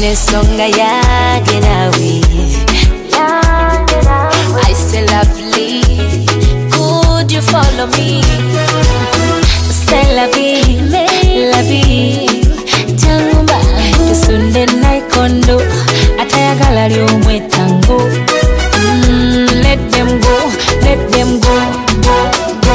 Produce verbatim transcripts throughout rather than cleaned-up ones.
songa yage nawe. I say lovely, could you follow me? Say la vie, la vie. Tangumba, kisunde naikondo, atayagala lyomwe tango. Mm, let them go, let them go, go, go.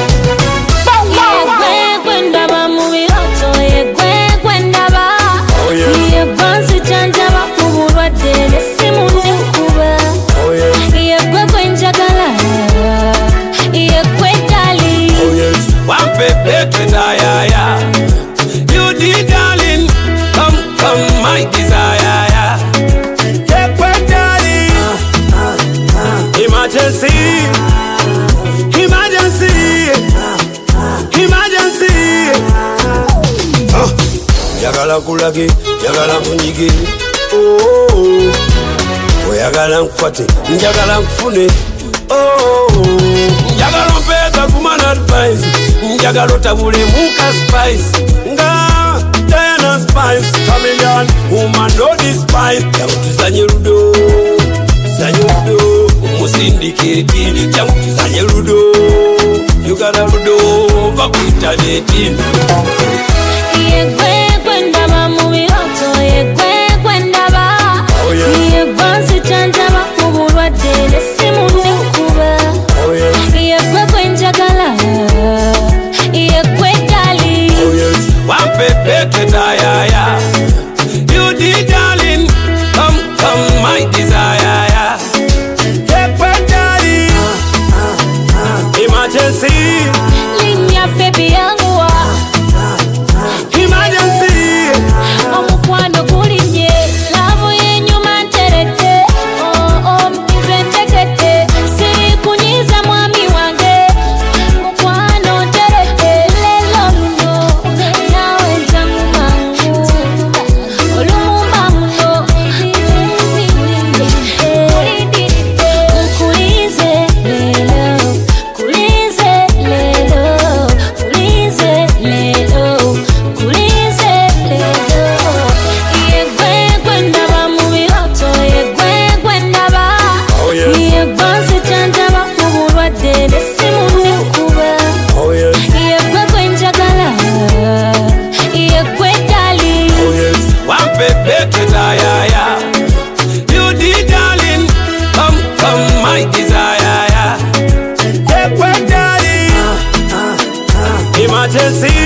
Yegwe gwendaba mubiroto, yegwe gwendaba. Yegwansi chanjaba mubulwadde nesimu nekuba. Yegwe gwenjagala, yegwe dali. One pepe twetayaya. You did darling, come, come my desire. Yegwe dali. Emergency, emergency, emergency. Oh, yagala kulage, yagala kunyige. Oh, oh, yagala nkwate, yagala nkfune. Oh, yagala mpeza kuman advice, yagala otabule muka spice. Nga Diana Spice, chameleon, woman no despise. Yagutuzanye ludo, tuzanye ludo. Musindiketi, jangu tuzanye ludo. Yugala ludo, bakuita neti. Yegwe gwendaba mubiroto, yegwe gwendaba. Yegwansi chanjaba mubulwadde nesimu nekuba. Yegwe gwenjagala, yegwe dali. One pepe twetayaya. You did darling, come, come my desire. Emergency, Linya baby yangu wa. emergency. Omukwano gulinye, love yenyuma nterete. Oh, oh, mpize ntekete. Siri kunyiza mwami wange. Mukwano nterete. Lelo luno, nawe ntamu mangu. Olumumba muno. Kulize lelo, kulize lelo, kulize lelo, kulize lelo. Yegwe gwendaba mubiroto, yegwe gwendaba. Yegwansi chanjaba mubulwadde nesimu nekuba. Yegwe gwenjagala, yegwe dali. One pepe twetayaya. You did darling, come, come my desire. Yegwe dali. Emergency,